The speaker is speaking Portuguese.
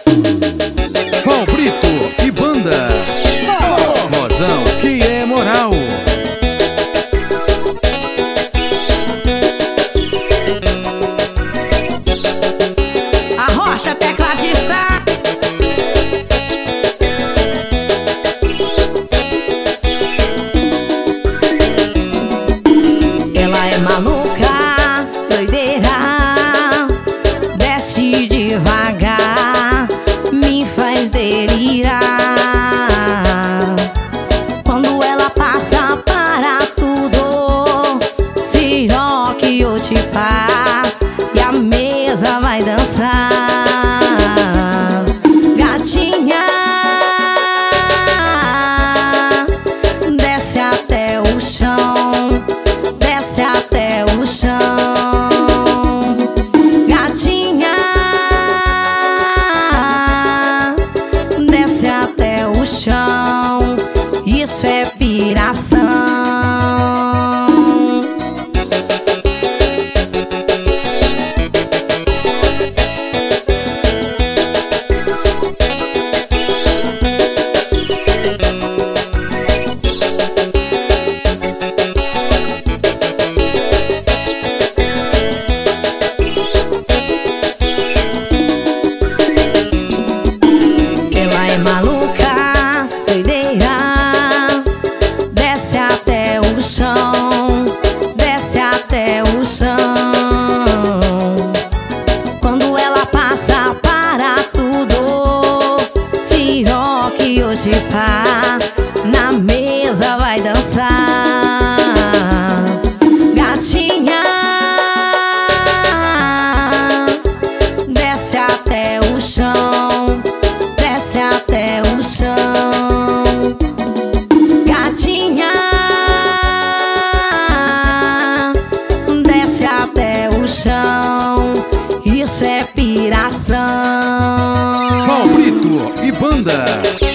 Val Brito e banda Mozão, que é moral. A Rocha tecladista. Ela é maluca, doideira, desce devagar, me faz delirar. Quando ela passa para tudo, Ciroc ou Tipá, e a mesa vai dançar. Gatinha, desce até o chão, desce até o chão. Gatinha, desce até o chão. Isso é piração. Ela é maluca, doideira, desce até o chão, desce até o chão. Quando ela passa para tudo, Ciroc ou Tipá, na mesa vai dançar. Gatinha, desce até o chão, desce até o chão. Gatinha, desce até o chão. Isso é piração. Val Brito e banda